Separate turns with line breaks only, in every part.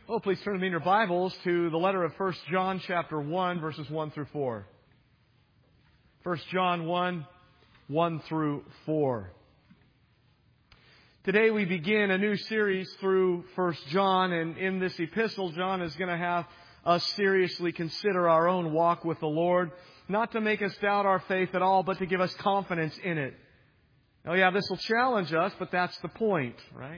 Oh, please turn in your Bibles to the letter of 1 John chapter 1, verses 1 through 4. 1 John 1, 1 through 4. Today we begin a new series through 1 John, and in this epistle, John is going to have us seriously consider our own walk with the Lord, not to make us doubt our faith at all, but to give us confidence in it. Oh yeah, this will challenge us, but that's the point, right?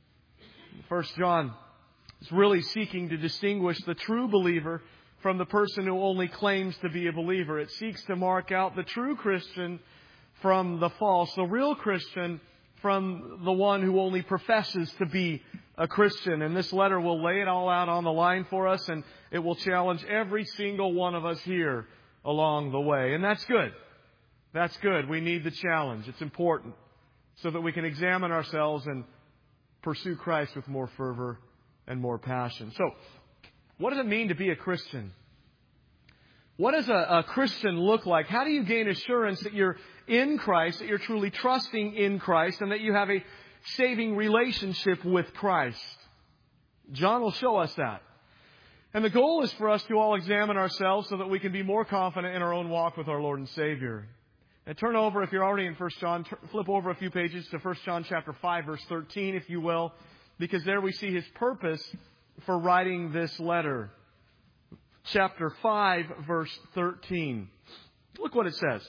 1 John is really seeking to distinguish the true believer from the person who only claims to be a believer. It seeks to mark out the true Christian from the false, the real Christian from the one who only professes to be a Christian. And this letter will lay it all out on the line for us, and it will challenge every single one of us here along the way. And that's good. That's good. We need the challenge. It's important so that we can examine ourselves and pursue Christ with more fervor and more passion. So, what does it mean to be a Christian? What does a Christian look like? How do you gain assurance that you're in Christ, that you're truly trusting in Christ, and that you have a saving relationship with Christ? John will show us that. And the goal is for us to all examine ourselves so that we can be more confident in our own walk with our Lord and Savior. And turn over, if you're already in 1 John, flip over a few pages to 1 John chapter 5, verse 13, if you will, because there we see his purpose for writing this letter. Chapter 5, verse 13. Look what it says.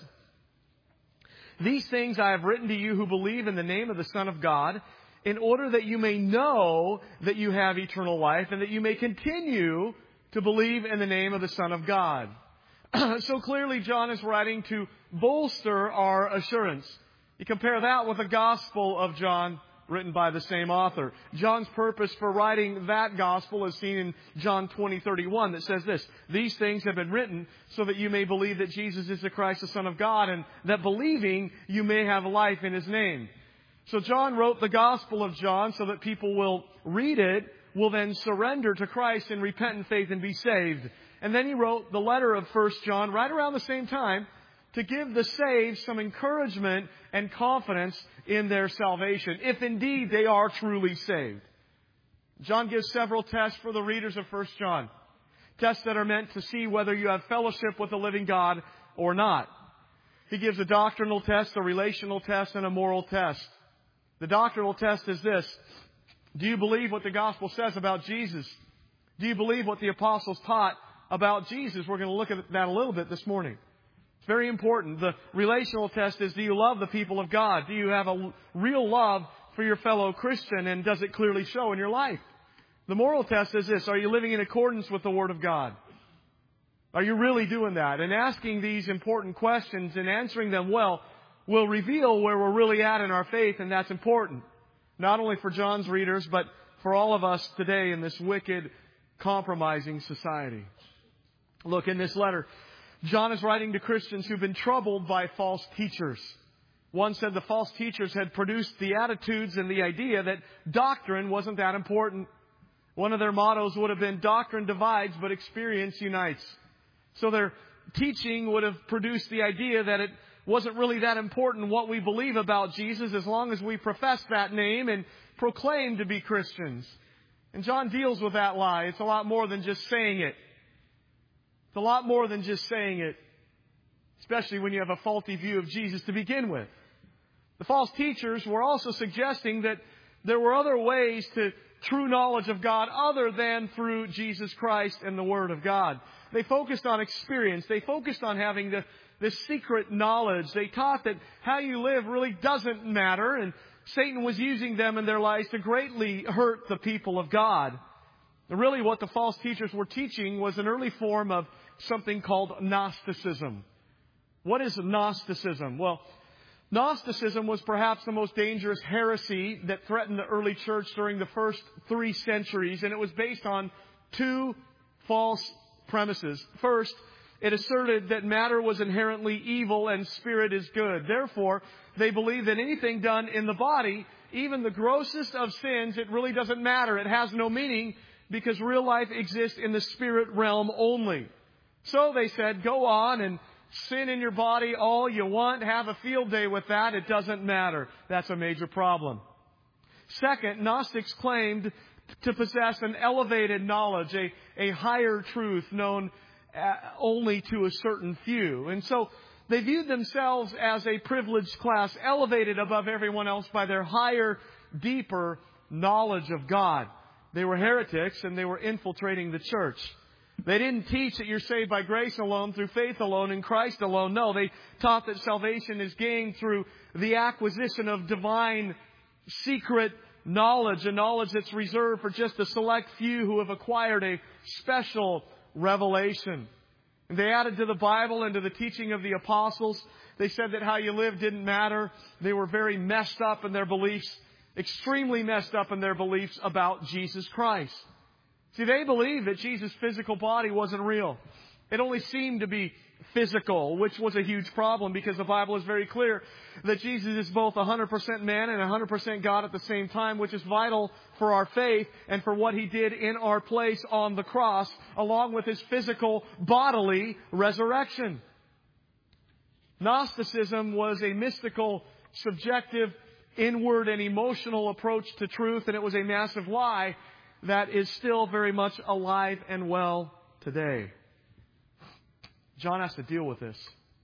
These things I have written to you who believe in the name of the Son of God, in order that you may know that you have eternal life, and that you may continue to believe in the name of the Son of God. So clearly John is writing to bolster our assurance. You compare that with the Gospel of John, written by the same author. John's purpose for writing that Gospel is seen in John 20:31 that says this: These things have been written so that you may believe that Jesus is the Christ, the Son of God, and that believing you may have life in His name. So John wrote the Gospel of John so that people will read it, will then surrender to Christ in repentant faith and be saved. And then he wrote the letter of 1 John right around the same time to give the saved some encouragement and confidence in their salvation, if indeed they are truly saved. John gives several tests for the readers of 1 John. Tests that are meant to see whether you have fellowship with the living God or not. He gives a doctrinal test, a relational test, and a moral test. The doctrinal test is this: do you believe what the gospel says about Jesus? Do you believe what the apostles taught about Jesus? We're going to look at that a little bit this morning. It's very important. The relational test is, do you love the people of God? Do you have a real love for your fellow Christian, and does it clearly show in your life? The moral test is this: are you living in accordance with the Word of God? Are you really doing that? And asking these important questions and answering them well will reveal where we're really at in our faith, and that's important. Not only for John's readers, but for all of us today in this wicked, compromising society. Look, in this letter, John is writing to Christians who've been troubled by false teachers. One said the false teachers had produced the attitudes and the idea that doctrine wasn't that important. One of their mottos would have been, doctrine divides, but experience unites. So their teaching would have produced the idea that it wasn't really that important what we believe about Jesus as long as we profess that name and proclaim to be Christians. And John deals with that lie. It's a lot more than just saying it. It's a lot more than just saying it, especially when you have a faulty view of Jesus to begin with. The false teachers were also suggesting that there were other ways to true knowledge of God other than through Jesus Christ and the Word of God. They focused on experience. They focused on having this secret knowledge. They taught that how you live really doesn't matter, and Satan was using them in their lives to greatly hurt the people of God. And really what the false teachers were teaching was an early form of something called Gnosticism. What is Gnosticism? Well, Gnosticism was perhaps the most dangerous heresy that threatened the early church during the first 3 centuries, and it was based on 2 false premises. First, it asserted that matter was inherently evil and spirit is good. Therefore, they believed that anything done in the body, even the grossest of sins, it really doesn't matter. It has no meaning because real life exists in the spirit realm only. So they said, go on and sin in your body all you want. Have a field day with that. It doesn't matter. That's a major problem. Second, Gnostics claimed to possess an elevated knowledge, a higher truth known only to a certain few. And so they viewed themselves as a privileged class, elevated above everyone else by their higher, deeper knowledge of God. They were heretics, and they were infiltrating the church. They didn't teach that you're saved by grace alone, through faith alone, in Christ alone. No, they taught that salvation is gained through the acquisition of divine, secret knowledge, a knowledge that's reserved for just a select few who have acquired a special revelation. And they added to the Bible and to the teaching of the apostles. They said that how you lived didn't matter. They were very messed up in their beliefs, extremely messed up in their beliefs about Jesus Christ. See, they believed that Jesus' physical body wasn't real. It only seemed to be physical, which was a huge problem because the Bible is very clear that Jesus is both 100% man and 100% God at the same time, which is vital for our faith and for what He did in our place on the cross, along with His physical bodily resurrection. Gnosticism was a mystical, subjective, inward and emotional approach to truth, and it was a massive lie that is still very much alive and well today. John has to deal with this.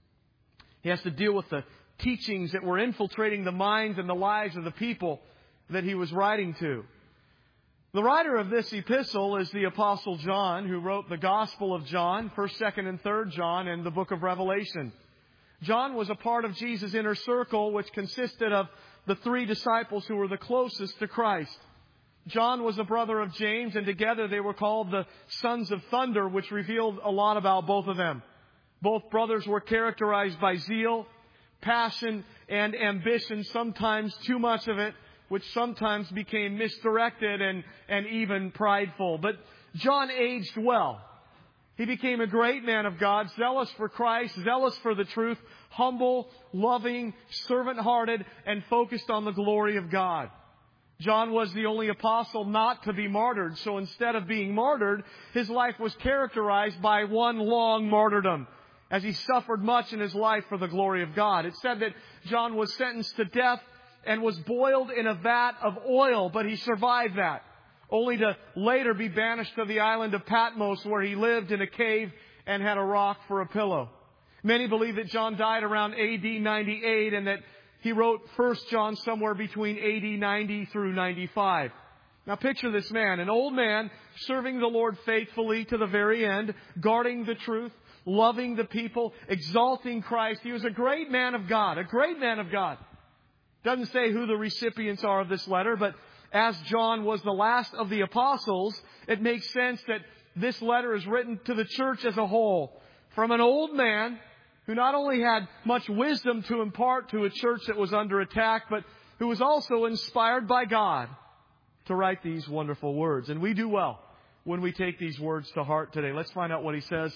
He has to deal with the teachings that were infiltrating the minds and the lives of the people that he was writing to. The writer of this epistle is the Apostle John, who wrote the Gospel of John, 1st, 2nd, and 3rd John, and the book of Revelation. John was a part of Jesus' inner circle, which consisted of the 3 disciples who were the closest to Christ. John was a brother of James, and together they were called the Sons of Thunder, which revealed a lot about both of them. Both brothers were characterized by zeal, passion, and ambition, sometimes too much of it, which sometimes became misdirected and even prideful. But John aged well. He became a great man of God, zealous for Christ, zealous for the truth, humble, loving, servant-hearted, and focused on the glory of God. John was the only apostle not to be martyred. So instead of being martyred, his life was characterized by one long martyrdom, as he suffered much in his life for the glory of God. It said that John was sentenced to death and was boiled in a vat of oil, but he survived that, only to later be banished to the island of Patmos, where he lived in a cave and had a rock for a pillow. Many believe that John died around AD 98 and that he wrote 1 John somewhere between AD 90 through 95. Now picture this man, an old man serving the Lord faithfully to the very end, guarding the truth, loving the people, exalting Christ. He was a great man of God, a great man of God. Doesn't say who the recipients are of this letter, but as John was the last of the apostles, it makes sense that this letter is written to the church as a whole, from an old man who not only had much wisdom to impart to a church that was under attack, but who was also inspired by God to write these wonderful words. And we do well when we take these words to heart today. Let's find out what he says.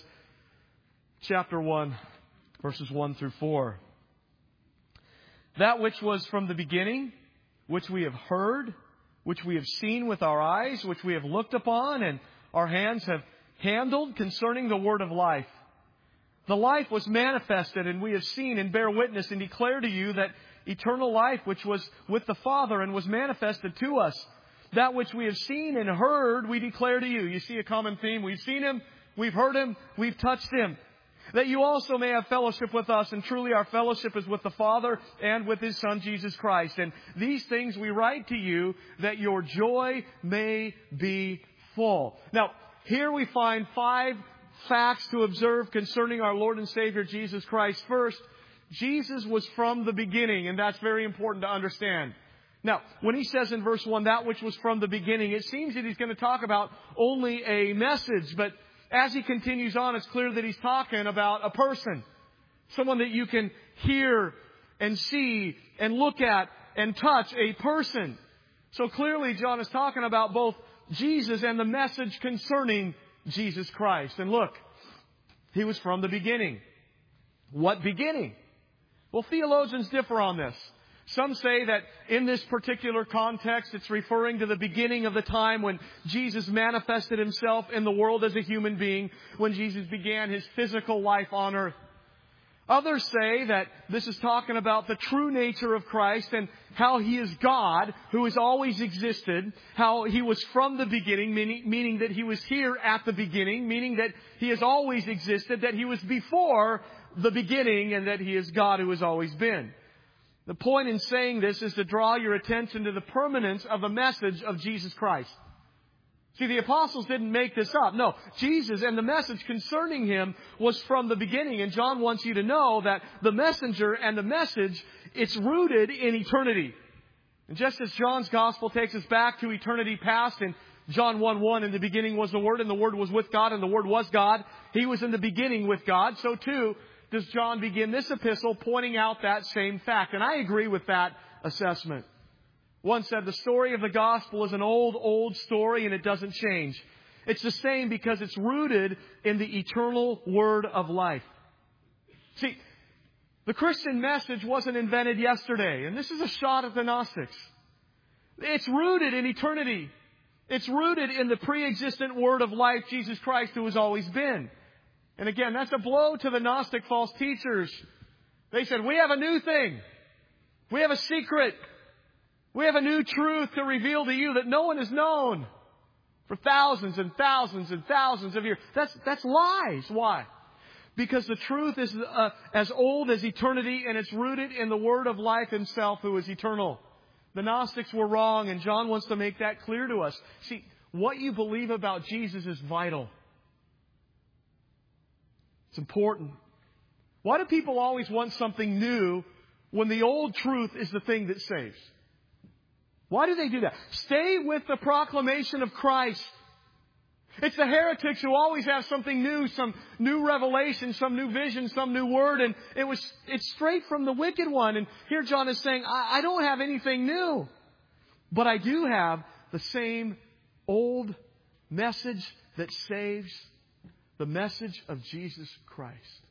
Chapter 1, verses 1 through 4. That which was from the beginning, which we have heard, which we have seen with our eyes, which we have looked upon, and our hands have handled concerning the word of life. The life was manifested, and we have seen and bear witness and declare to you that eternal life which was with the Father and was manifested to us. That which we have seen and heard, we declare to you. You see a common theme. We've seen Him, we've heard Him, we've touched Him. That you also may have fellowship with us, and truly our fellowship is with the Father and with His Son, Jesus Christ. And these things we write to you, that your joy may be full. Now, here we find 5 facts to observe concerning our Lord and Savior Jesus Christ. First, Jesus was from the beginning, and that's very important to understand. Now, when he says in verse 1, that which was from the beginning, it seems that he's going to talk about only a message, but as he continues on, it's clear that he's talking about a person. Someone that you can hear and see and look at and touch, a person. So clearly John is talking about both Jesus and the message concerning Jesus Christ. And look, he was from the beginning. What beginning? Well, theologians differ on this. Some say that in this particular context, it's referring to the beginning of the time when Jesus manifested Himself in the world as a human being, when Jesus began His physical life on earth. Others say that this is talking about the true nature of Christ and how He is God who has always existed, how He was from the beginning, meaning that He was here at the beginning, meaning that He has always existed, that He was before the beginning, and that He is God who has always been. The point in saying this is to draw your attention to the permanence of the message of Jesus Christ. See, the apostles didn't make this up. No, Jesus and the message concerning Him was from the beginning. And John wants you to know that the messenger and the message, it's rooted in eternity. And just as John's gospel takes us back to eternity past in John 1:1, in the beginning was the Word, and the Word was with God, and the Word was God. He was in the beginning with God. So too does John begin this epistle pointing out that same fact. And I agree with that assessment. One said the story of the gospel is an old story and it doesn't change. It's the same because it's rooted in the eternal Word of life. See, the Christian message wasn't invented yesterday, and this is a shot at the Gnostics. It's rooted in eternity. It's rooted in the pre-existent Word of life, Jesus Christ, who has always been. And again, that's a blow to the Gnostic false teachers. They said, we have a new thing. We have a secret. We have a new truth to reveal to you that no one has known for thousands and thousands and thousands of years. That's lies. Why? Because the truth is as old as eternity, and it's rooted in the Word of life Himself, who is eternal. The Gnostics were wrong, and John wants to make that clear to us. See, what you believe about Jesus is vital. It's important. Why do people always want something new when the old truth is the thing that saves? Why do they do that? Stay with the proclamation of Christ. It's the heretics who always have something new, some new revelation, some new vision, some new word, and it's straight from the wicked one. And here John is saying, I don't have anything new, but I do have the same old message that saves, the message of Jesus Christ.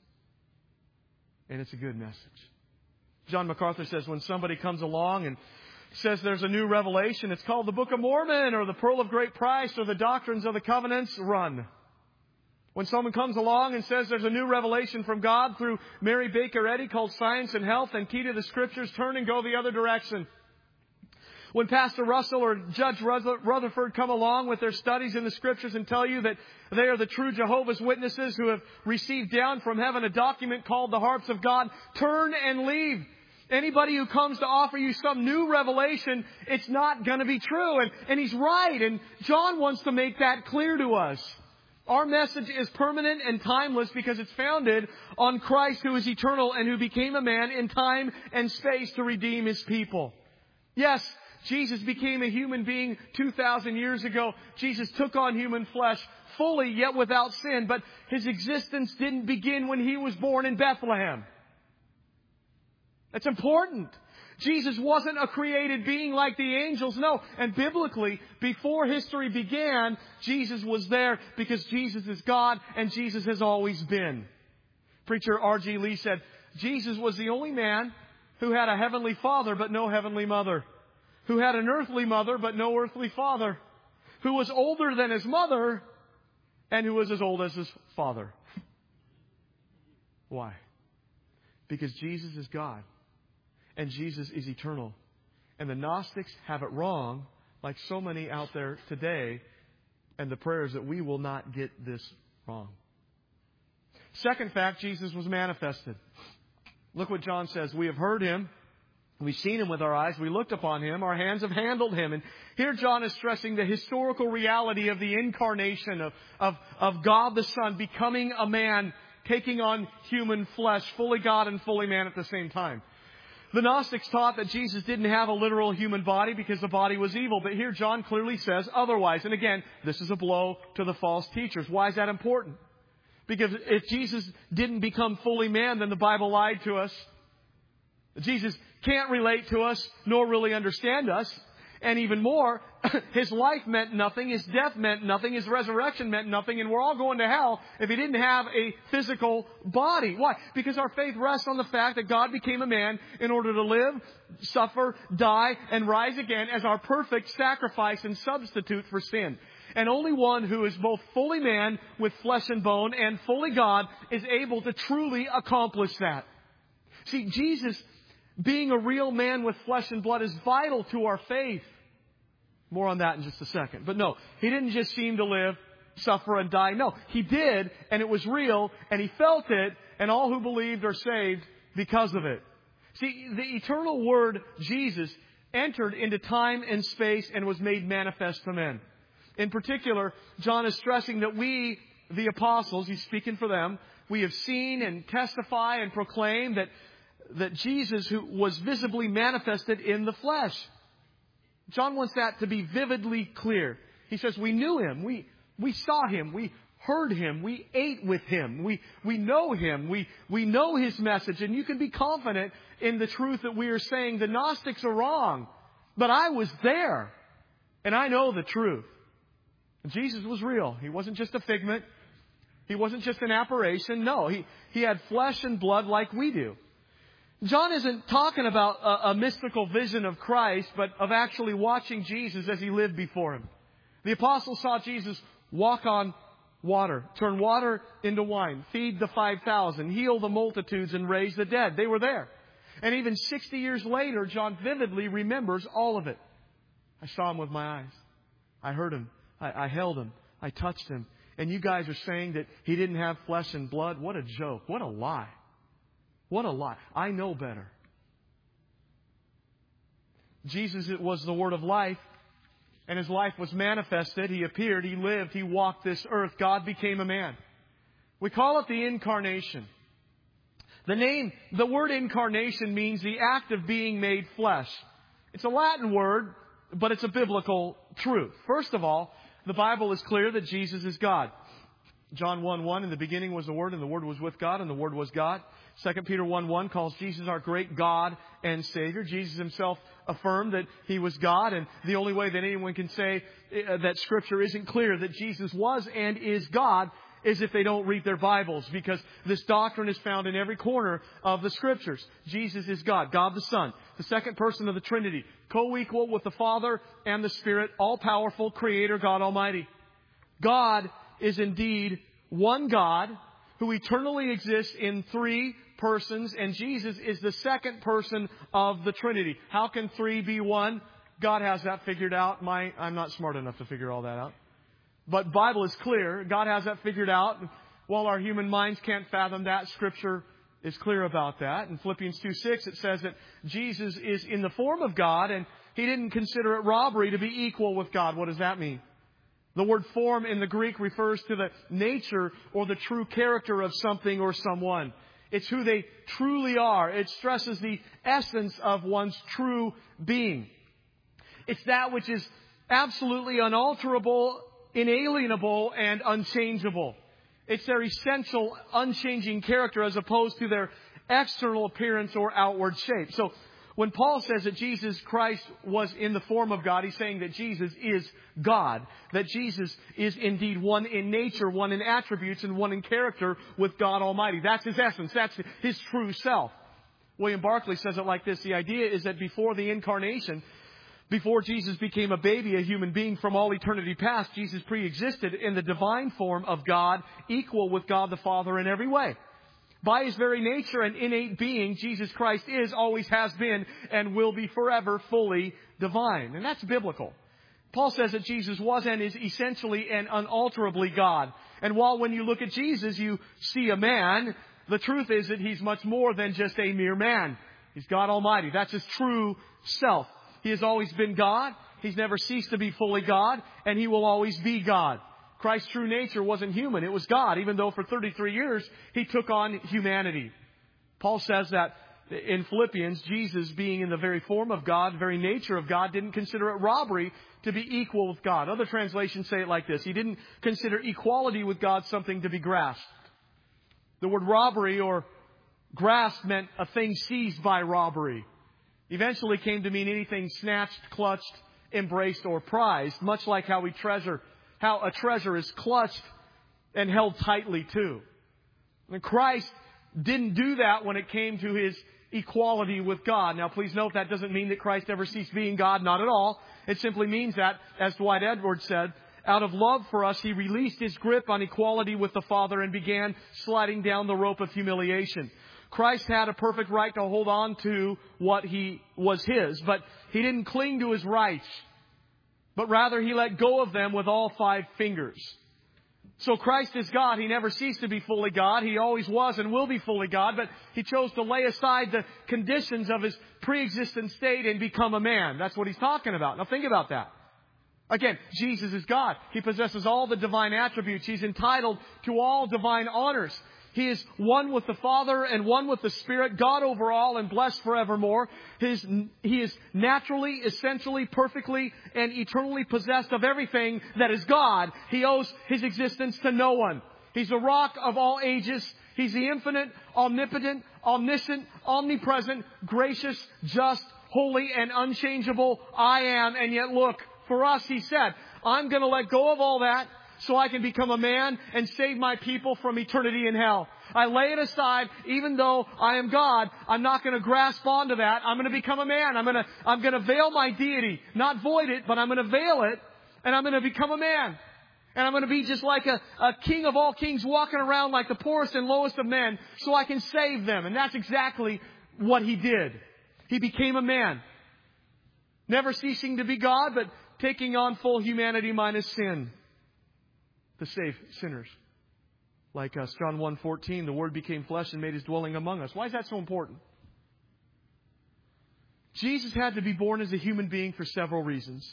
And it's a good message. John MacArthur says when somebody comes along and says there's a new revelation, it's called the Book of Mormon or the Pearl of Great Price or the Doctrines of the Covenants, run. When someone comes along and says there's a new revelation from God through Mary Baker Eddy called Science and Health and Key to the Scriptures, turn and go the other direction. When Pastor Russell or Judge Rutherford come along with their studies in the Scriptures and tell you that they are the true Jehovah's Witnesses who have received down from heaven a document called the Harps of God, turn and leave. Anybody who comes to offer you some new revelation, it's not going to be true. And he's right. And John wants to make that clear to us. Our message is permanent and timeless because it's founded on Christ, who is eternal and who became a man in time and space to redeem His people. Yes, Jesus became a human being 2,000 years ago. Jesus took on human flesh fully, yet without sin. But His existence didn't begin when He was born in Bethlehem. That's important. Jesus wasn't a created being like the angels. No. And biblically, before history began, Jesus was there because Jesus is God and Jesus has always been. Preacher R.G. Lee said, Jesus was the only man who had a heavenly father but no heavenly mother, who had an earthly mother but no earthly father, who was older than His mother and who was as old as His father. Why? Because Jesus is God. And Jesus is eternal. And the Gnostics have it wrong, like so many out there today. And the prayer is that we will not get this wrong. Second fact, Jesus was manifested. Look what John says. We have heard Him. We've seen Him with our eyes. We looked upon Him. Our hands have handled Him. And here John is stressing the historical reality of the incarnation of God the Son becoming a man, taking on human flesh, fully God and fully man at the same time. The Gnostics taught that Jesus didn't have a literal human body because the body was evil. But here John clearly says otherwise. And again, this is a blow to the false teachers. Why is that important? Because if Jesus didn't become fully man, then the Bible lied to us. Jesus can't relate to us nor really understand us. And even more, His life meant nothing, His death meant nothing, His resurrection meant nothing, and we're all going to hell if He didn't have a physical body. Why? Because our faith rests on the fact that God became a man in order to live, suffer, die, and rise again as our perfect sacrifice and substitute for sin. And only one who is both fully man with flesh and bone and fully God is able to truly accomplish that. See, Jesus, being a real man with flesh and blood, is vital to our faith. More on that in just a second. But no, He didn't just seem to live, suffer, and die. No, He did, and it was real, and He felt it, and all who believed are saved because of it. See, the eternal Word, Jesus, entered into time and space and was made manifest to men. In particular, John is stressing that we, the apostles, he's speaking for them, we have seen and testify and proclaim that Jesus who was visibly manifested in the flesh. John wants that to be vividly clear. He says, we knew Him, we saw Him, we heard Him, we ate with Him, we know Him, we know His message, and you can be confident in the truth that we are saying. The Gnostics are wrong, but I was there, and I know the truth. Jesus was real. He wasn't just a figment. He wasn't just an apparition. No, he had flesh and blood like we do. John isn't talking about a mystical vision of Christ, but of actually watching Jesus as He lived before him. The apostles saw Jesus walk on water, turn water into wine, feed the 5,000, heal the multitudes, and raise the dead. They were there. And even 60 years later, John vividly remembers all of it. I saw Him with my eyes. I heard Him. I held Him. I touched Him. And you guys are saying that He didn't have flesh and blood? What a joke. What a lie. What a lie. I know better. Jesus was the Word of life, and His life was manifested. He appeared. He lived. He walked this earth. God became a man. We call it the Incarnation. The word incarnation means the act of being made flesh. It's a Latin word, but it's a biblical truth. First of all, the Bible is clear that Jesus is God. John 1:1, in the beginning was the Word, and the Word was with God, and the Word was God. 2 Peter 1:1 calls Jesus our great God and Savior. Jesus Himself affirmed that He was God, and the only way that anyone can say that Scripture isn't clear that Jesus was and is God is if they don't read their Bibles, because this doctrine is found in every corner of the Scriptures. Jesus is God, God the Son, the second person of the Trinity, co-equal with the Father and the Spirit, all-powerful Creator, God Almighty. God is indeed one God who eternally exists in three persons, and Jesus is the second person of the Trinity. How can three be one? God has that figured out. I'm not smart enough to figure all that out. But Bible is clear. God has that figured out. While our human minds can't fathom that, Scripture is clear about that. In Philippians 2:6, it says that Jesus is in the form of God, and He didn't consider it robbery to be equal with God. What does that mean? The word form in the Greek refers to the nature or the true character of something or someone. It's who they truly are. It stresses the essence of one's true being. It's that which is absolutely unalterable, inalienable, and unchangeable. It's their essential, unchanging character as opposed to their external appearance or outward shape. So when Paul says that Jesus Christ was in the form of God, he's saying that Jesus is God. That Jesus is indeed one in nature, one in attributes, and one in character with God Almighty. That's His essence. That's His true self. William Barclay says it like this. The idea is that before the Incarnation, before Jesus became a baby, a human being from all eternity past, Jesus pre-existed in the divine form of God, equal with God the Father in every way. By His very nature and innate being, Jesus Christ is, always has been, and will be forever fully divine. And that's biblical. Paul says that Jesus was and is essentially and unalterably God. And while when you look at Jesus, you see a man, the truth is that He's much more than just a mere man. He's God Almighty. That's His true self. He has always been God. He's never ceased to be fully God, and He will always be God. Christ's true nature wasn't human. It was God, even though for 33 years He took on humanity. Paul says that in Philippians, Jesus being in the very form of God, very nature of God, didn't consider it robbery to be equal with God. Other translations say it like this. He didn't consider equality with God something to be grasped. The word robbery or grasped meant a thing seized by robbery. Eventually came to mean anything snatched, clutched, embraced, or prized, much like how a treasure is clutched and held tightly too. And Christ didn't do that when it came to His equality with God. Now, please note that doesn't mean that Christ ever ceased being God. Not at all. It simply means that, as Dwight Edwards said, out of love for us, He released His grip on equality with the Father and began sliding down the rope of humiliation. Christ had a perfect right to hold on to what was His, but He didn't cling to His rights, but rather He let go of them with all 5 fingers. So Christ is God. He never ceased to be fully God. He always was and will be fully God, but He chose to lay aside the conditions of His pre-existent state and become a man. That's what He's talking about. Now think about that. Again, Jesus is God. He possesses all the divine attributes. He's entitled to all divine honors. He is one with the Father and one with the Spirit, God over all and blessed forevermore. He is naturally, essentially, perfectly, and eternally possessed of everything that is God. He owes His existence to no one. He's the rock of all ages. He's the infinite, omnipotent, omniscient, omnipresent, gracious, just, holy, and unchangeable I am. And yet look, for us, He said, I'm going to let go of all that so I can become a man and save my people from eternity in hell. I lay it aside. Even though I am God, I'm not going to grasp onto that. I'm going to become a man. I'm going to veil my deity. Not void it, but I'm going to veil it. And I'm going to become a man. And I'm going to be just like a king of all kings, walking around like the poorest and lowest of men so I can save them. And that's exactly what He did. He became a man. Never ceasing to be God, but taking on full humanity minus sin to save sinners like us. John 1:14, the Word became flesh and made His dwelling among us. Why is that so important? Jesus had to be born as a human being for several reasons.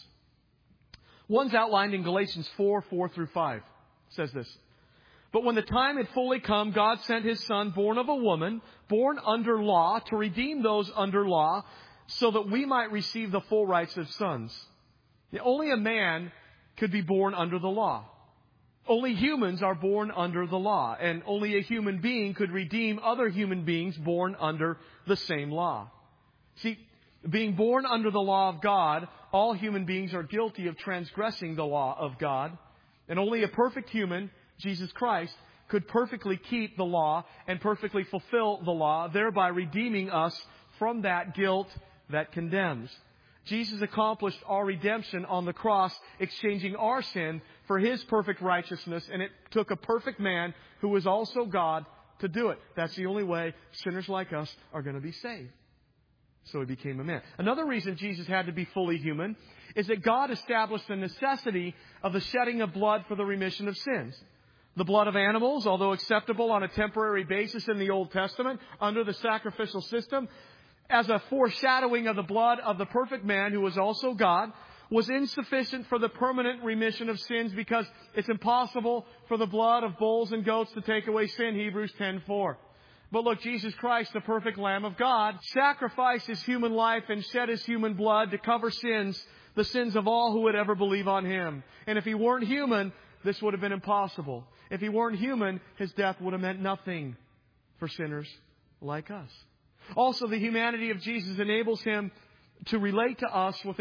One's outlined in Galatians 4:4-5. It says this. But when the time had fully come, God sent His Son, born of a woman, born under law, to redeem those under law, so that we might receive the full rights of sons. Only a man could be born under the law. Only humans are born under the law, and only a human being could redeem other human beings born under the same law. See, being born under the law of God, all human beings are guilty of transgressing the law of God, and only a perfect human, Jesus Christ, could perfectly keep the law and perfectly fulfill the law, thereby redeeming us from that guilt that condemns. Jesus accomplished our redemption on the cross, exchanging our sin for His perfect righteousness, and it took a perfect man who was also God to do it. That's the only way sinners like us are going to be saved. So He became a man. Another reason Jesus had to be fully human is that God established the necessity of the shedding of blood for the remission of sins. The blood of animals, although acceptable on a temporary basis in the Old Testament under the sacrificial system, as a foreshadowing of the blood of the perfect man who was also God, was insufficient for the permanent remission of sins because it's impossible for the blood of bulls and goats to take away sin, Hebrews 10:4. But look, Jesus Christ, the perfect Lamb of God, sacrificed His human life and shed His human blood to cover sins, the sins of all who would ever believe on Him. And if He weren't human, this would have been impossible. If He weren't human, His death would have meant nothing for sinners like us. Also, the humanity of Jesus enables Him to relate to us in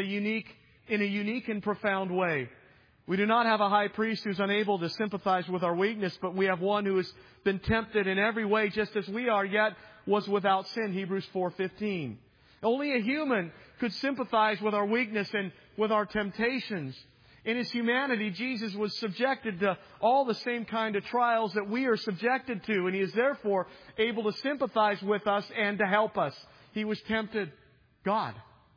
a unique and profound way. We do not have a high priest who's unable to sympathize with our weakness, but we have one who has been tempted in every way just as we are, yet was without sin, Hebrews 4:15. Only a human could sympathize with our weakness and with our temptations. In His humanity, Jesus was subjected to all the same kind of trials that we are subjected to, and He is therefore able to sympathize with us and to help us. He was tempted, God.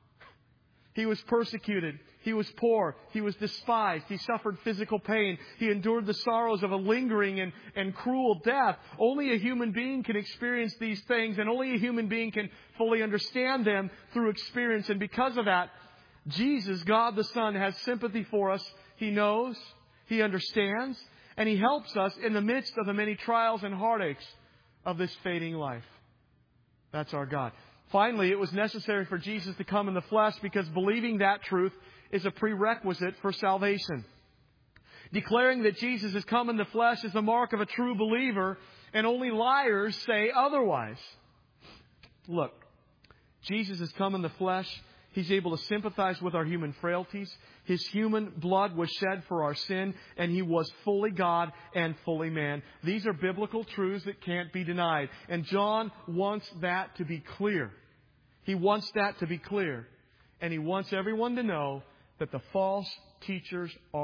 He was persecuted. He was poor. He was despised. He suffered physical pain. He endured the sorrows of a lingering and cruel death. Only a human being can experience these things, and only a human being can fully understand them through experience. And because of that, Jesus, God the Son, has sympathy for us. He knows, He understands, and He helps us in the midst of the many trials and heartaches of this fading life. That's our God. Finally, it was necessary for Jesus to come in the flesh because believing that truth is a prerequisite for salvation. Declaring that Jesus has come in the flesh is the mark of a true believer, and only liars say otherwise. Look, Jesus has come in the flesh. He's able to sympathize with our human frailties. His human blood was shed for our sin, and He was fully God and fully man. These are biblical truths that can't be denied. And John wants that to be clear. He wants that to be clear. And he wants everyone to know that the false teachers are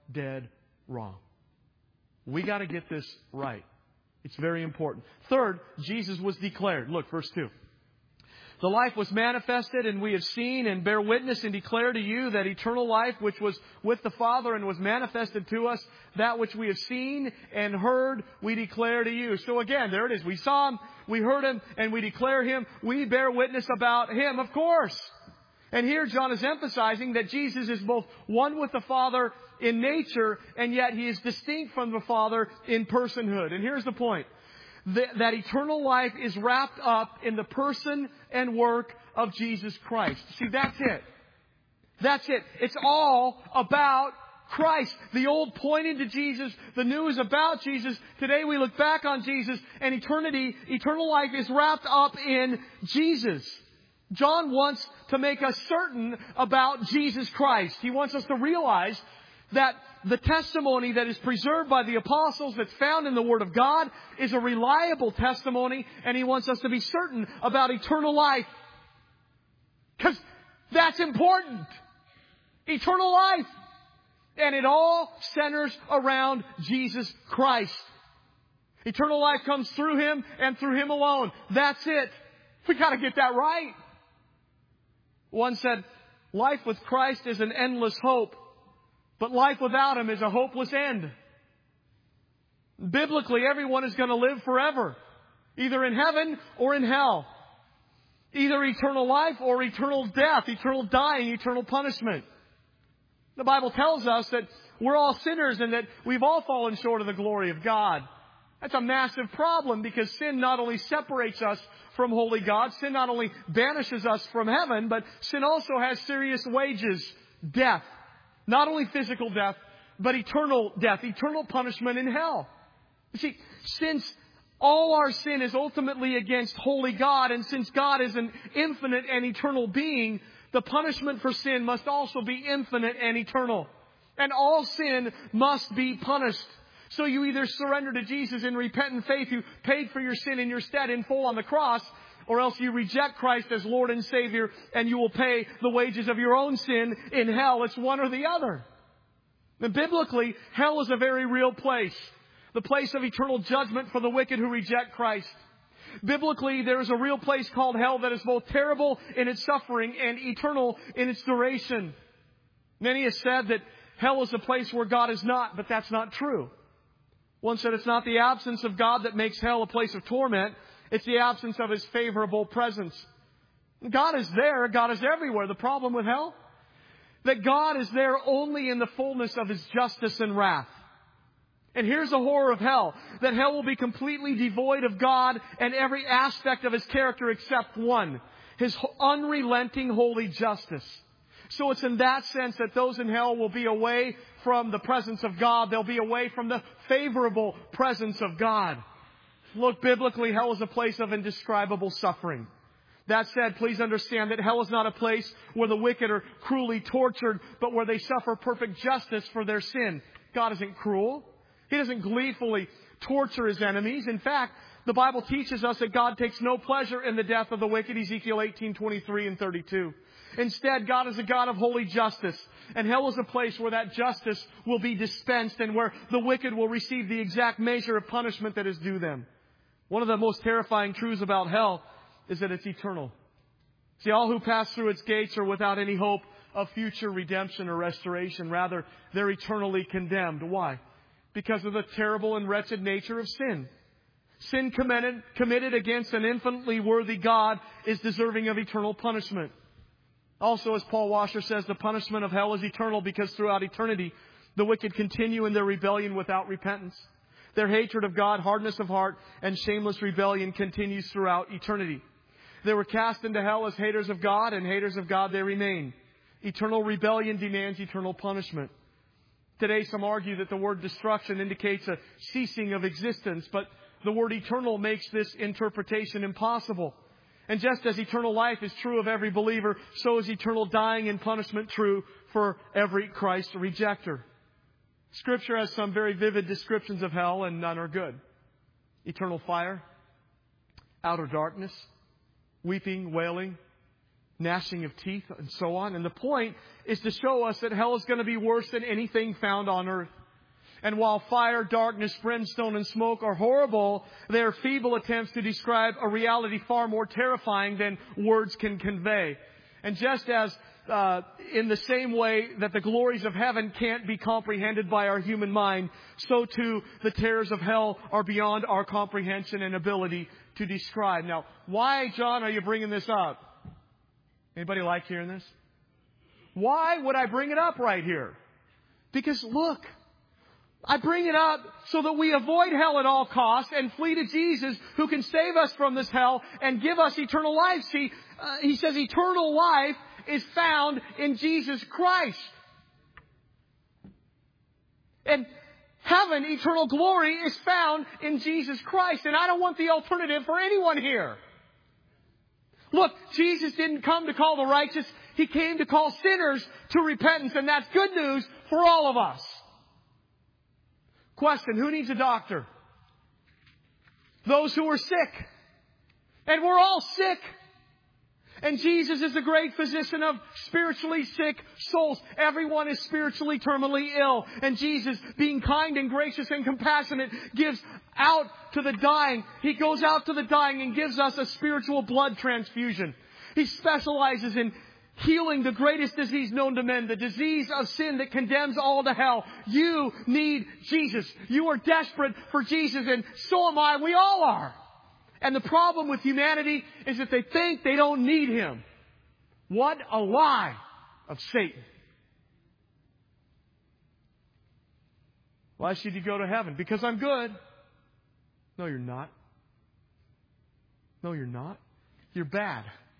dead wrong. We got to get this right. It's very important. Third, Jesus was declared. Look, verse 2. The life was manifested, and we have seen and bear witness and declare to you that eternal life which was with the Father and was manifested to us, that which we have seen and heard, we declare to you. So again, there it is. We saw Him, we heard Him, and we declare Him. We bear witness about Him, of course. And here John is emphasizing that Jesus is both one with the Father in nature, and yet He is distinct from the Father in personhood. And here's the point. That eternal life is wrapped up in the person and work of Jesus Christ. See, that's it. That's it. It's all about Christ. The old pointed to Jesus. The new is about Jesus. Today we look back on Jesus, and eternal life is wrapped up in Jesus. John wants to make us certain about Jesus Christ. He wants us to realize that the testimony that is preserved by the apostles that's found in the Word of God is a reliable testimony, and He wants us to be certain about eternal life. Because that's important. Eternal life. And it all centers around Jesus Christ. Eternal life comes through Him and through Him alone. That's it. We got to get that right. One said, life with Christ is an endless hope. But life without Him is a hopeless end. Biblically, everyone is going to live forever. Either in heaven or in hell. Either eternal life or eternal death, eternal dying, eternal punishment. The Bible tells us that we're all sinners and that we've all fallen short of the glory of God. That's a massive problem, because sin not only separates us from holy God, sin not only banishes us from heaven, but sin also has serious wages, death. Not only physical death, but eternal death, eternal punishment in hell. You see, since all our sin is ultimately against holy God, and since God is an infinite and eternal being, the punishment for sin must also be infinite and eternal. And all sin must be punished. So you either surrender to Jesus in repentant faith, who paid for your sin in your stead in full on the cross, or else you reject Christ as Lord and Savior, and you will pay the wages of your own sin in hell. It's one or the other. And biblically, hell is a very real place. The place of eternal judgment for the wicked who reject Christ. Biblically, there is a real place called hell that is both terrible in its suffering and eternal in its duration. Many have said that hell is a place where God is not, but that's not true. One said it's not the absence of God that makes hell a place of torment. It's the absence of His favorable presence. God is there. God is everywhere. The problem with hell? That God is there only in the fullness of His justice and wrath. And here's the horror of hell. That hell will be completely devoid of God and every aspect of His character except one. His unrelenting holy justice. So it's in that sense that those in hell will be away from the presence of God. They'll be away from the favorable presence of God. Look, biblically, hell is a place of indescribable suffering. That said, please understand that hell is not a place where the wicked are cruelly tortured, but where they suffer perfect justice for their sin. God isn't cruel. He doesn't gleefully torture His enemies. In fact, the Bible teaches us that God takes no pleasure in the death of the wicked, Ezekiel 18:23 and 32. Instead, God is a God of holy justice. And hell is a place where that justice will be dispensed and where the wicked will receive the exact measure of punishment that is due them. One of the most terrifying truths about hell is that it's eternal. See, all who pass through its gates are without any hope of future redemption or restoration. Rather, they're eternally condemned. Why? Because of the terrible and wretched nature of sin. Sin committed against an infinitely worthy God is deserving of eternal punishment. Also, as Paul Washer says, the punishment of hell is eternal because throughout eternity, the wicked continue in their rebellion without repentance. Their hatred of God, hardness of heart, and shameless rebellion continues throughout eternity. They were cast into hell as haters of God, and haters of God they remain. Eternal rebellion demands eternal punishment. Today, some argue that the word destruction indicates a ceasing of existence, but the word eternal makes this interpretation impossible. And just as eternal life is true of every believer, so is eternal dying and punishment true for every Christ rejecter. Scripture has some very vivid descriptions of hell, and none are good. Eternal fire, outer darkness, weeping, wailing, gnashing of teeth, and so on. And the point is to show us that hell is going to be worse than anything found on earth. And while fire, darkness, brimstone, and smoke are horrible, they are feeble attempts to describe a reality far more terrifying than words can convey. And just as in the same way that the glories of heaven can't be comprehended by our human mind, so too the terrors of hell are beyond our comprehension and ability to describe. Now, why, John, are you bringing this up? Anybody like hearing this? Why would I bring it up right here? Because look, I bring it up so that we avoid hell at all costs and flee to Jesus, who can save us from this hell and give us eternal life. See, he says eternal life is found in Jesus Christ. And heaven, eternal glory, is found in Jesus Christ. And I don't want the alternative for anyone here. Look, Jesus didn't come to call the righteous. He came to call sinners to repentance. And that's good news for all of us. Question, who needs a doctor? Those who are sick. And we're all sick. And Jesus is the great physician of spiritually sick souls. Everyone is spiritually terminally ill. And Jesus, being kind and gracious and compassionate, gives out to the dying. He goes out to the dying and gives us a spiritual blood transfusion. He specializes in healing the greatest disease known to men, the disease of sin that condemns all to hell. You need Jesus. You are desperate for Jesus, and so am I. We all are. And the problem with humanity is that they think they don't need Him. What a lie of Satan. Why should you go to heaven? Because I'm good. No, you're not. No, you're not. You're bad.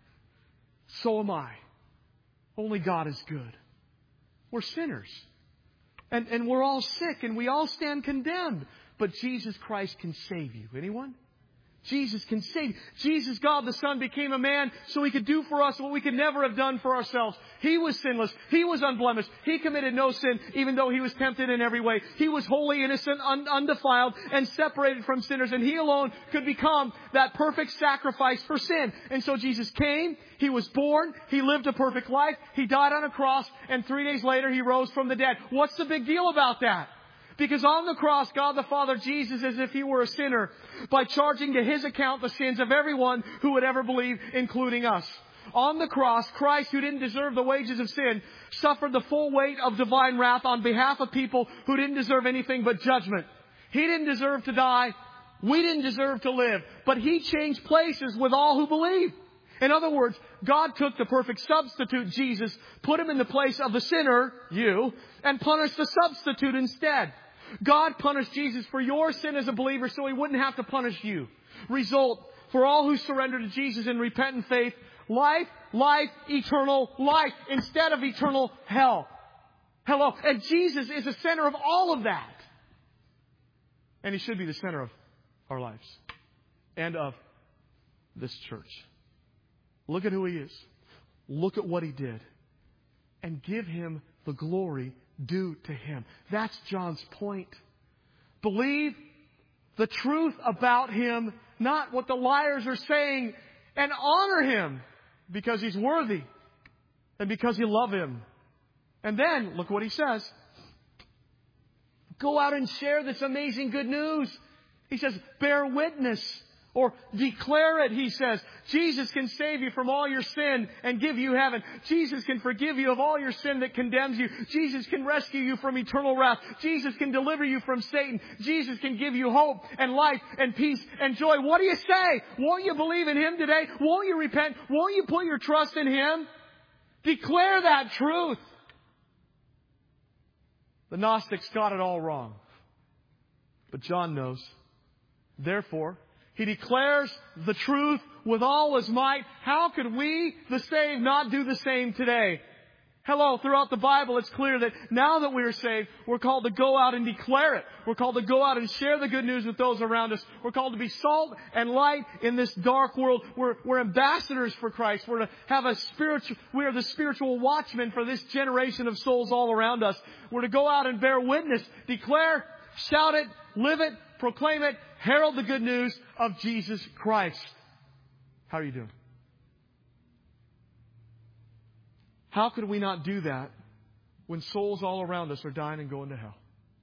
So am I. Only God is good. We're sinners. And we're all sick and we all stand condemned. But Jesus Christ can save you. Anyone? Jesus can save. Jesus, God the Son, became a man so He could do for us what we could never have done for ourselves. He was sinless. He was unblemished. He committed no sin, even though He was tempted in every way. He was wholly innocent, undefiled, and separated from sinners. And He alone could become that perfect sacrifice for sin. And so Jesus came. He was born. He lived a perfect life. He died on a cross. And 3 days later, He rose from the dead. What's the big deal about that? Because on the cross, God the Father, Jesus, as if He were a sinner, by charging to His account the sins of everyone who would ever believe, including us. On the cross, Christ, who didn't deserve the wages of sin, suffered the full weight of divine wrath on behalf of people who didn't deserve anything but judgment. He didn't deserve to die. We didn't deserve to live. But He changed places with all who believe. In other words, God took the perfect substitute, Jesus, put Him in the place of the sinner, you, and punished the substitute instead. God punished Jesus for your sin as a believer so He wouldn't have to punish you. Result, for all who surrender to Jesus in repentant faith, life, eternal life, instead of eternal hell. Hello. And Jesus is the center of all of that. And He should be the center of our lives and of this church. Look at who He is. Look at what He did. And give Him the glory due to Him. That's John's point. Believe the truth about Him, not what the liars are saying, and honor Him because He's worthy and because you love Him. And then, look what He says. Go out and share this amazing good news. He says, bear witness. Or declare it, He says. Jesus can save you from all your sin and give you heaven. Jesus can forgive you of all your sin that condemns you. Jesus can rescue you from eternal wrath. Jesus can deliver you from Satan. Jesus can give you hope and life and peace and joy. What do you say? Won't you believe in Him today? Won't you repent? Won't you put your trust in Him? Declare that truth. The Gnostics got it all wrong. But John knows. Therefore, He declares the truth with all His might. How could we, the saved, not do the same today? Hello, throughout the Bible, it's clear that now that we are saved, we're called to go out and declare it. We're called to go out and share the good news with those around us. We're called to be salt and light in this dark world. We're ambassadors for Christ. We're to have we are the spiritual watchmen for this generation of souls all around us. We're to go out and bear witness, declare, shout it, live it, proclaim it, herald the good news of Jesus Christ. How are you doing? How could we not do that when souls all around us are dying and going to hell?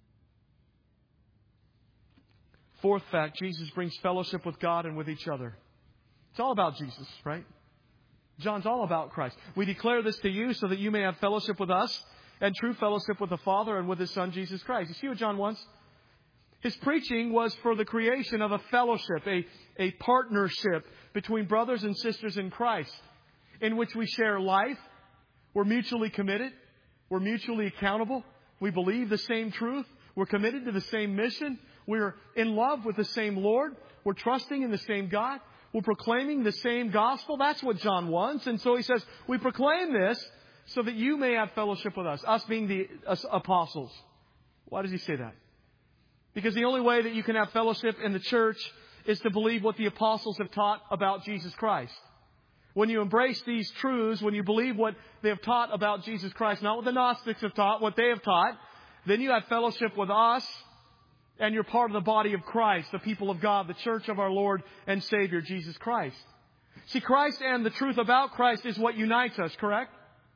Fourth fact, Jesus brings fellowship with God and with each other. It's all about Jesus, right? John's all about Christ. We declare this to you so that you may have fellowship with us and true fellowship with the Father and with His Son, Jesus Christ. You see what John wants? His preaching was for the creation of a fellowship, a partnership between brothers and sisters in Christ, in which we share life. We're mutually committed. We're mutually accountable. We believe the same truth. We're committed to the same mission. We're in love with the same Lord. We're trusting in the same God. We're proclaiming the same gospel. That's what John wants. And so he says, we proclaim this so that you may have fellowship with us. Us being the apostles. Why does he say that? Because the only way that you can have fellowship in the church is to believe what the apostles have taught about Jesus Christ. When you embrace these truths, when you believe what they have taught about Jesus Christ, not what the Gnostics have taught, what they have taught, then you have fellowship with us, and you're part of the body of Christ, the people of God, the church of our Lord and Savior, Jesus Christ. See, Christ and the truth about Christ is what unites us, correct?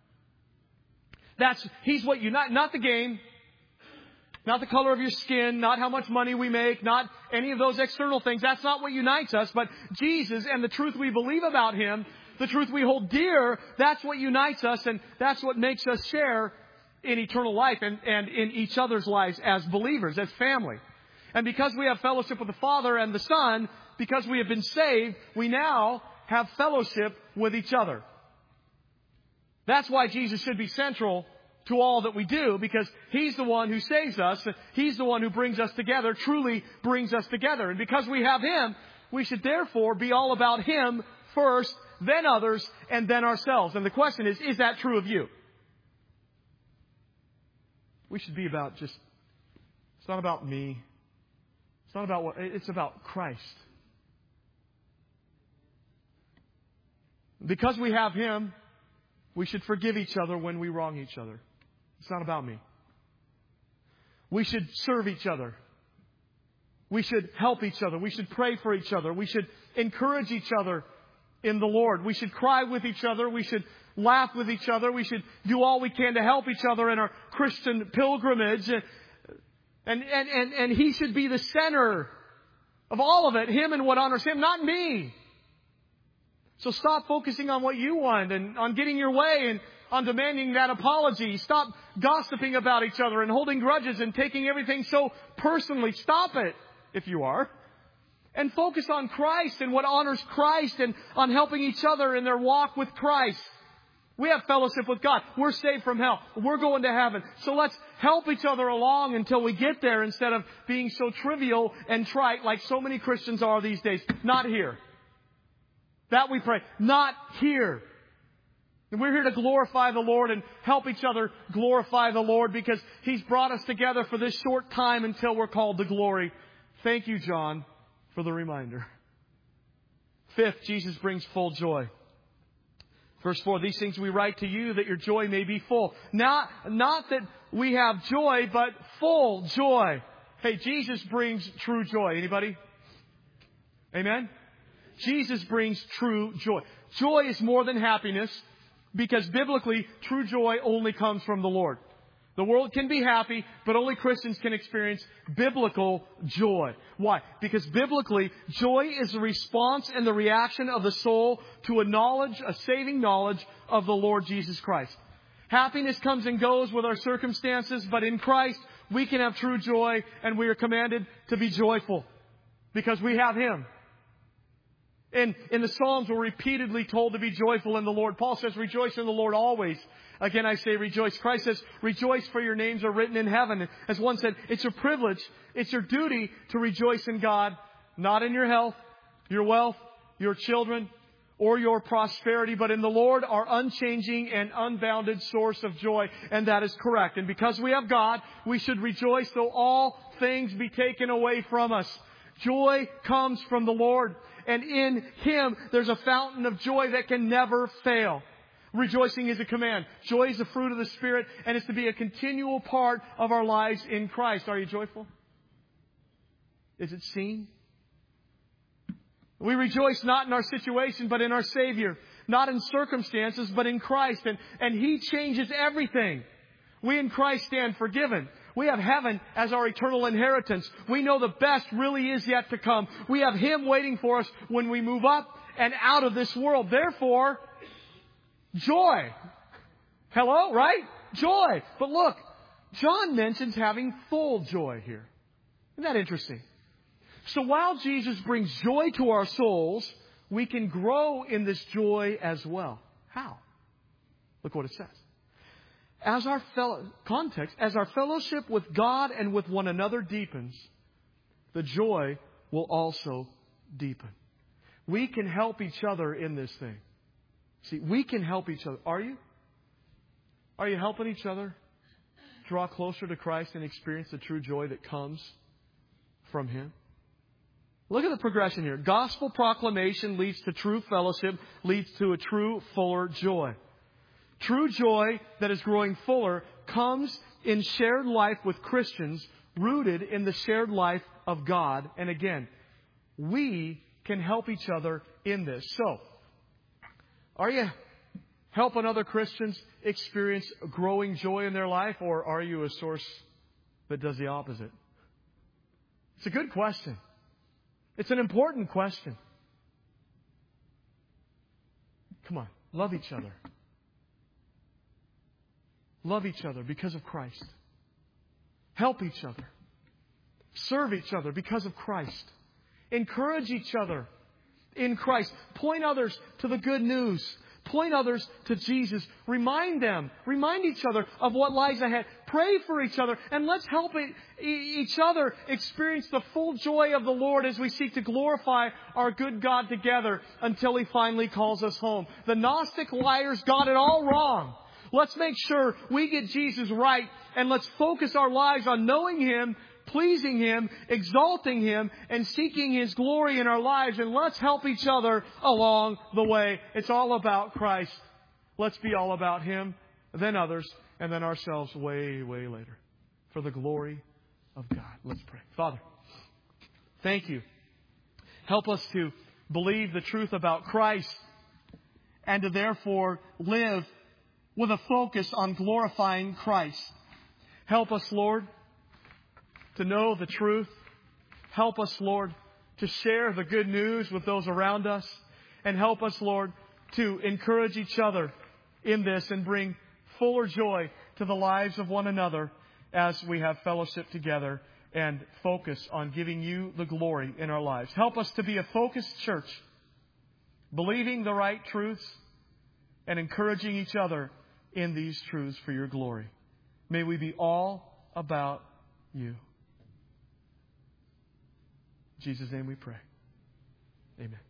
He's what unites, not the game, not the color of your skin, not how much money we make, not any of those external things. That's not what unites us, but Jesus and the truth we believe about Him, the truth we hold dear, that's what unites us, and that's what makes us share in eternal life and in each other's lives as believers, as family. And because we have fellowship with the Father and the Son, because we have been saved, we now have fellowship with each other. That's why Jesus should be central to all that we do, because He's the one who saves us. He's the one who brings us together, truly brings us together. And because we have Him, we should therefore be all about Him first, then others, and then ourselves. And the question is that true of you? We should be about it's not about me. It's not about it's about Christ. Because we have Him, we should forgive each other when we wrong each other. It's not about me. We should serve each other. We should help each other. We should pray for each other. We should encourage each other in the Lord. We should cry with each other. We should laugh with each other. We should do all we can to help each other in our Christian pilgrimage. And He should be the center of all of it. Him and what honors Him, not me. So stop focusing on what you want and on getting your way and on demanding that apology. Stop gossiping about each other and holding grudges and taking everything so personally. Stop it, if you are. And focus on Christ and what honors Christ and on helping each other in their walk with Christ. We have fellowship with God. We're saved from hell. We're going to heaven. So let's help each other along until we get there instead of being so trivial and trite like so many Christians are these days. Not here. That we pray. Not here. And we're here to glorify the Lord and help each other glorify the Lord because He's brought us together for this short time until we're called to glory. Thank you, John, for the reminder. Fifth, Jesus brings full joy. Verse 4, these things we write to you that your joy may be full. Not that we have joy, but full joy. Hey, Jesus brings true joy. Anybody? Amen? Jesus brings true joy. Joy is more than happiness because biblically, true joy only comes from the Lord. The world can be happy, but only Christians can experience biblical joy. Why? Because biblically, joy is the response and the reaction of the soul to a saving knowledge of the Lord Jesus Christ. Happiness comes and goes with our circumstances, but in Christ, we can have true joy, and we are commanded to be joyful because we have Him. In the Psalms, we're repeatedly told to be joyful in the Lord. Paul says, rejoice in the Lord always. Again, I say rejoice. Christ says, rejoice for your names are written in heaven. As one said, it's your privilege, it's your duty to rejoice in God, not in your health, your wealth, your children, or your prosperity, but in the Lord, our unchanging and unbounded source of joy. And that is correct. And because we have God, we should rejoice though all things be taken away from us. Joy comes from the Lord. And in Him, there's a fountain of joy that can never fail. Rejoicing is a command. Joy is a fruit of the Spirit, and it's to be a continual part of our lives in Christ. Are you joyful? Is it seen? We rejoice not in our situation, but in our Savior. not in circumstances, but in Christ. And He changes everything. We in Christ stand forgiven. We have heaven as our eternal inheritance. We know the best really is yet to come. We have Him waiting for us when we move up and out of this world. Therefore, joy. Hello, right? Joy. But look, John mentions having full joy here. Isn't that interesting? So while Jesus brings joy to our souls, we can grow in this joy as well. How? Look what it says. As our fellowship with God and with one another deepens, the joy will also deepen. We can help each other in this thing. See, we can help each other. Are you? Are you helping each other draw closer to Christ and experience the true joy that comes from Him? Look at the progression here. Gospel proclamation leads to true fellowship, leads to a true, fuller joy. True joy that is growing fuller comes in shared life with Christians, rooted in the shared life of God. And again, we can help each other in this. So, are you helping other Christians experience growing joy in their life, or are you a source that does the opposite? It's a good question. It's an important question. Come on, love each other. Love each other because of Christ. Help each other. Serve each other because of Christ. Encourage each other in Christ. Point others to the good news. Point others to Jesus. Remind each other of what lies ahead. Pray for each other. And let's help each other experience the full joy of the Lord as we seek to glorify our good God together until He finally calls us home. The Gnostic liars got it all wrong. Let's make sure we get Jesus right, and let's focus our lives on knowing Him, pleasing Him, exalting Him, and seeking His glory in our lives. And let's help each other along the way. It's all about Christ. Let's be all about Him, then others, and then ourselves way, way later. For the glory of God. Let's pray. Father, thank You. Help us to believe the truth about Christ and to therefore live with a focus on glorifying Christ. Help us, Lord, to know the truth. Help us, Lord, to share the good news with those around us. And help us, Lord, to encourage each other in this and bring fuller joy to the lives of one another as we have fellowship together and focus on giving You the glory in our lives. Help us to be a focused church, believing the right truths and encouraging each other in these truths for Your glory. May we be all about You. In Jesus' name we pray. Amen.